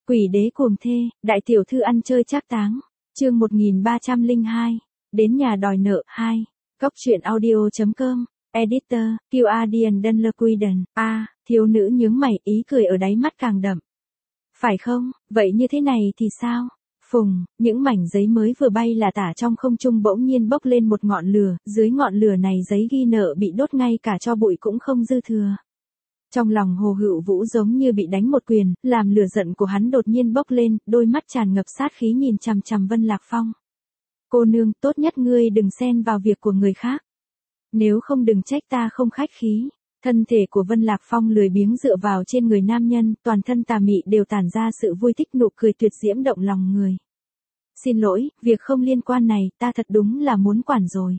Quỷ đế cuồng thê, đại tiểu thư ăn chơi trác táng. Chương 1302. Đến nhà đòi nợ 2. Góc truyện audio.com. Editor, Guardian Dunlequiden. Thiếu nữ nhướng mày, ý cười ở đáy mắt càng đậm. Phải không, vậy như thế này thì sao? Phùng, những mảnh giấy mới vừa bay là tả trong không trung bỗng nhiên bốc lên một ngọn lửa, dưới ngọn lửa này giấy ghi nợ bị đốt ngay cả tro bụi cũng không dư thừa. Trong lòng Hồ Hựu Vũ giống như bị đánh một quyền, làm lửa giận của hắn đột nhiên bốc lên, đôi mắt tràn ngập sát khí nhìn chằm chằm Vân Lạc Phong. Cô nương, tốt nhất ngươi đừng xen vào việc của người khác. Nếu không đừng trách ta không khách khí. Thân thể của Vân Lạc Phong lười biếng dựa vào trên người nam nhân, toàn thân tà mị đều tản ra sự vui thích, nụ cười tuyệt diễm động lòng người. Xin lỗi, việc không liên quan này, ta thật đúng là muốn quản rồi.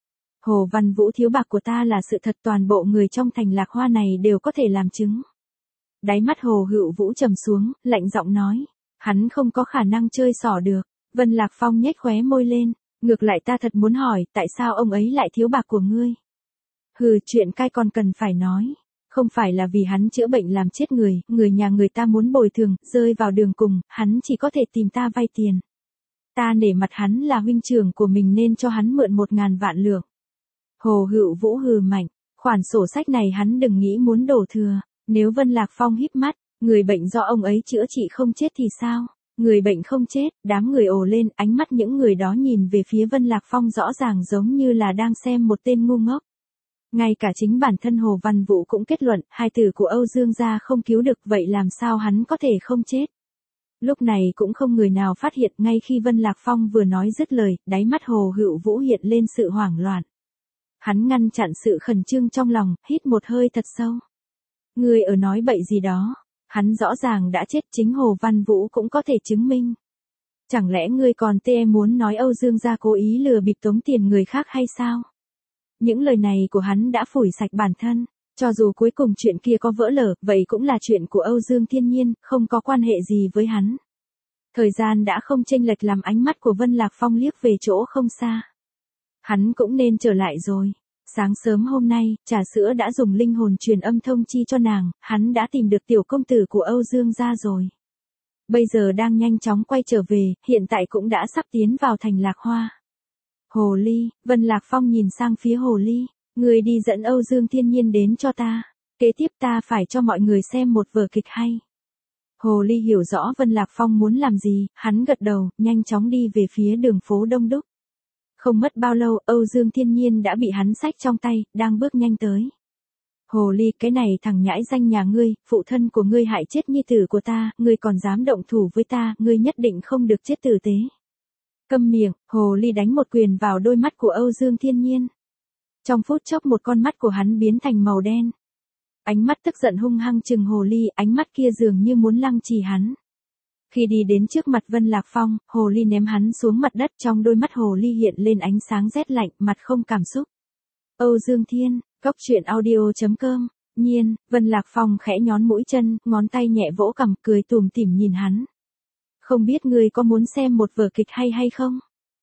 Hồ Văn Vũ thiếu bạc của ta là sự thật, toàn bộ người trong thành Lạc Hoa này đều có thể làm chứng. Đáy mắt Hồ Hựu Vũ trầm xuống, lạnh giọng nói. Hắn không có khả năng chơi xỏ được. Vân Lạc Phong nhếch khóe môi lên. Ngược lại ta thật muốn hỏi, tại sao ông ấy lại thiếu bạc của ngươi? Hừ, chuyện cai còn cần phải nói. Không phải là vì hắn chữa bệnh làm chết người, người nhà người ta muốn bồi thường, rơi vào đường cùng, hắn chỉ có thể tìm ta vay tiền. Ta nể mặt hắn là huynh trưởng của mình nên cho hắn mượn 1.000 vạn lượng. Hồ Hựu Vũ hừ mạnh, khoản sổ sách này hắn đừng nghĩ muốn đổ thừa. Nếu Vân Lạc Phong híp mắt, người bệnh do ông ấy chữa trị không chết thì sao? Người bệnh không chết, đám người ồ lên, ánh mắt những người đó nhìn về phía Vân Lạc Phong rõ ràng giống như là đang xem một tên ngu ngốc. Ngay cả chính bản thân Hồ Văn Vũ cũng kết luận, hai tử của Âu Dương gia không cứu được, vậy làm sao hắn có thể không chết? Lúc này cũng không người nào phát hiện, ngay khi Vân Lạc Phong vừa nói dứt lời, đáy mắt Hồ Hựu Vũ hiện lên sự hoảng loạn. Hắn ngăn chặn sự khẩn trương trong lòng, hít một hơi thật sâu. Ngươi ở nói bậy gì đó? Hắn rõ ràng đã chết, chính Hồ Văn Vũ cũng có thể chứng minh. Chẳng lẽ ngươi còn muốn nói Âu Dương gia cố ý lừa bịp tống tiền người khác hay sao? Những lời này của hắn đã phủi sạch bản thân, cho dù cuối cùng chuyện kia có vỡ lở, vậy cũng là chuyện của Âu Dương Thiên Nhiên, không có quan hệ gì với hắn. Thời gian đã không chênh lệch làm ánh mắt của Vân Lạc Phong liếc về chỗ không xa. Hắn cũng nên trở lại rồi. Sáng sớm hôm nay, Trà Sữa đã dùng linh hồn truyền âm thông chi cho nàng, hắn đã tìm được tiểu công tử của Âu Dương gia rồi. Bây giờ đang nhanh chóng quay trở về, hiện tại cũng đã sắp tiến vào thành Lạc Hoa. Hồ Ly, Vân Lạc Phong nhìn sang phía Hồ Ly, người đi dẫn Âu Dương Thiên Nhiên đến cho ta. Kế tiếp ta phải cho mọi người xem một vở kịch hay. Hồ Ly hiểu rõ Vân Lạc Phong muốn làm gì, hắn gật đầu, nhanh chóng đi về phía đường phố đông đúc. Không mất bao lâu, Âu Dương Thiên Nhiên đã bị hắn xách trong tay, đang bước nhanh tới. Hồ Ly, cái này thằng nhãi danh nhà ngươi, phụ thân của ngươi hại chết nhi tử của ta, ngươi còn dám động thủ với ta, ngươi nhất định không được chết tử tế. Câm miệng, Hồ Ly đánh một quyền vào đôi mắt của Âu Dương Thiên Nhiên. Trong phút chốc một con mắt của hắn biến thành màu đen. Ánh mắt tức giận hung hăng trừng Hồ Ly, ánh mắt kia dường như muốn lăng trì hắn. Khi đi đến trước mặt Vân Lạc Phong, Hồ Ly ném hắn xuống mặt đất, trong đôi mắt Hồ Ly hiện lên ánh sáng rét lạnh, mặt không cảm xúc. Âu Dương Thiên, góc truyện audio.com. Nhiên, Vân Lạc Phong khẽ nhón mũi chân, ngón tay nhẹ vỗ cằm, cười tủm tỉm nhìn hắn. Không biết ngươi có muốn xem một vở kịch hay không?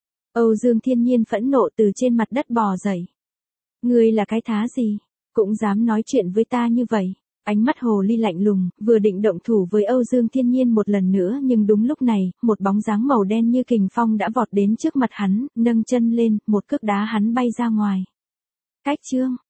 Âu Dương Thiên Nhiên phẫn nộ từ trên mặt đất bò dậy. Ngươi là cái thá gì? Cũng dám nói chuyện với ta như vậy? Ánh mắt Hồ Ly lạnh lùng, vừa định động thủ với Âu Dương Thiên Nhiên một lần nữa, nhưng đúng lúc này, một bóng dáng màu đen như kình phong đã vọt đến trước mặt hắn, nâng chân lên, một cước đá hắn bay ra ngoài. Cách chương,